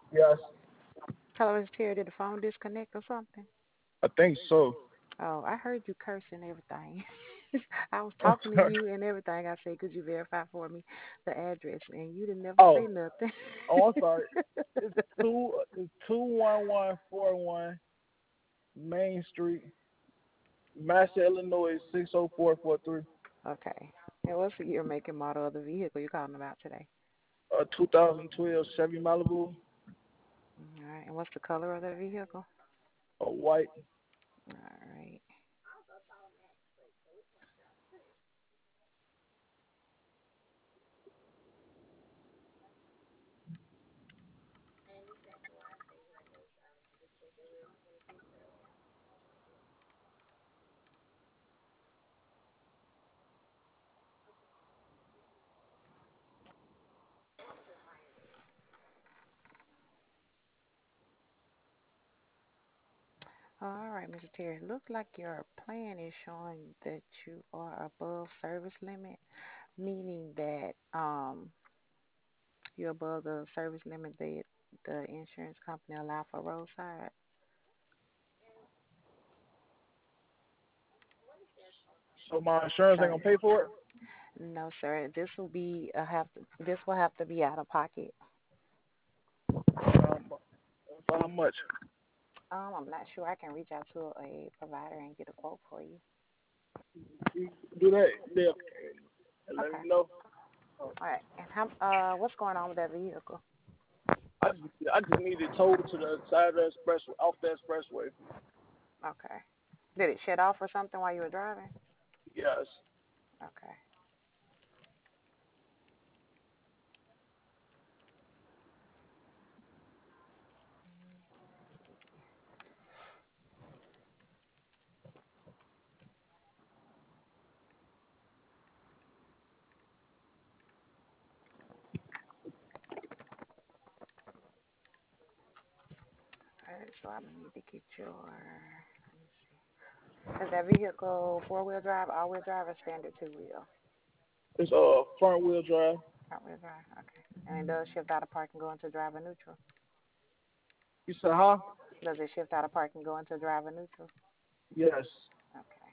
Yes, Hello, Mr. Terry. Did the phone disconnect or something? I think so. Oh, I heard you curse and everything. I was I'm talking to sorry. you and everything. I said, could you verify for me the address? And you didn't never say Oh, nothing. I'm sorry. It's 21141 Main Street, Massey, Illinois 60443. Okay. And what's the year, make, and model of the vehicle you're calling about today? 2012 Chevy Malibu, All right. And what's the color of the vehicle? white. All right. All right, Mr. Terry. It looks like your plan is showing that you are above service limit, meaning that you're above the service limit that the insurance company allow for roadside. So my insurance ain't So gonna pay for it. no, sir. This will have to be out of pocket. Um, for how much? I'm not sure. I can reach out to a provider and get a quote for you. You do that, yeah, and let Okay. me know. All right. And what's going on with that vehicle? I just need it towed to the side of the express, off the expressway. Okay. Did it shut off or something while you were driving? Yes. Okay. All right. So I need to get your. Let me see. Is that vehicle four-wheel drive, all-wheel drive, or standard two-wheel? It's front wheel drive. Front-wheel drive. Okay. And it does shift out of park and go into driver neutral. You said, huh? Does it shift out of park and go into driver neutral? Yes. Okay.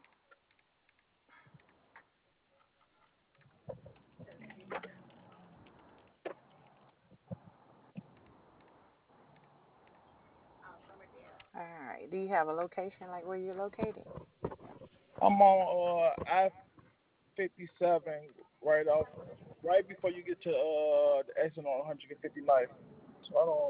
All right. Do you have a location, like where you're located? I'm on I-57 right off, right before you get to the exit on 159th. So I don't.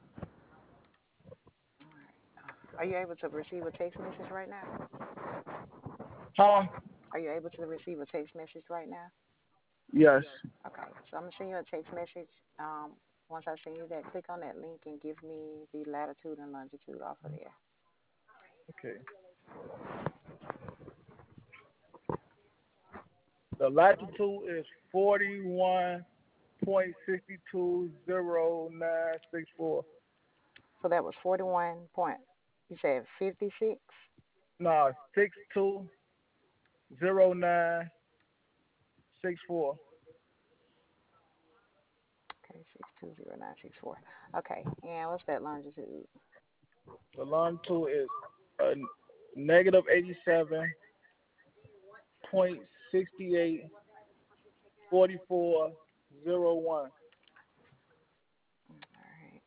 All right. Are you able to receive a text message right now? Huh? Are you able to receive a text message right now? Yes. Okay. So I'm gonna send you a text message. Once I send you that, click on that link and give me the latitude and longitude off of there. Okay. The latitude is 41.620964. So that was 41 point. You said 56. No, 620964. Okay, 620964. Okay. And what's that longitude? The longitude is negative 87.684401. All right.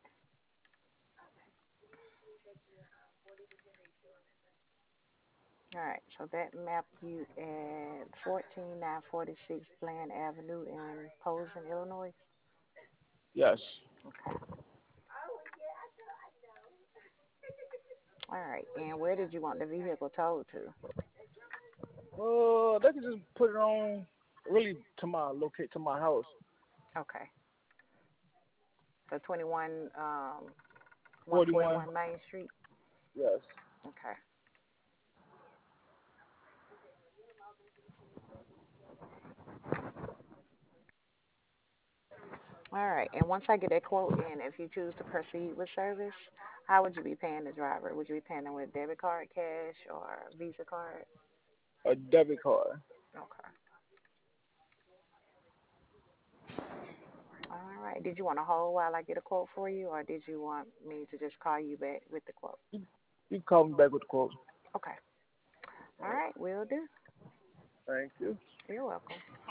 All right, so that map you at 14946 Bland Avenue in Posen, Illinois. Yes. Okay. All right, and where did you want the vehicle towed to? They can just put it on really to my locate to my house. Okay. The 41. 141 Main Street. Yes. Okay. All right, and once I get that quote in, if you choose to proceed with service, how would you be paying the driver? Would you be paying them with debit card, cash, or Visa card? A debit card. Okay. All right. Did you want to hold while I get a quote for you, or did you want me to just call you back with the quote? You can call me back with the quote. Okay. All All right. right. Will do. Thank you. You're welcome.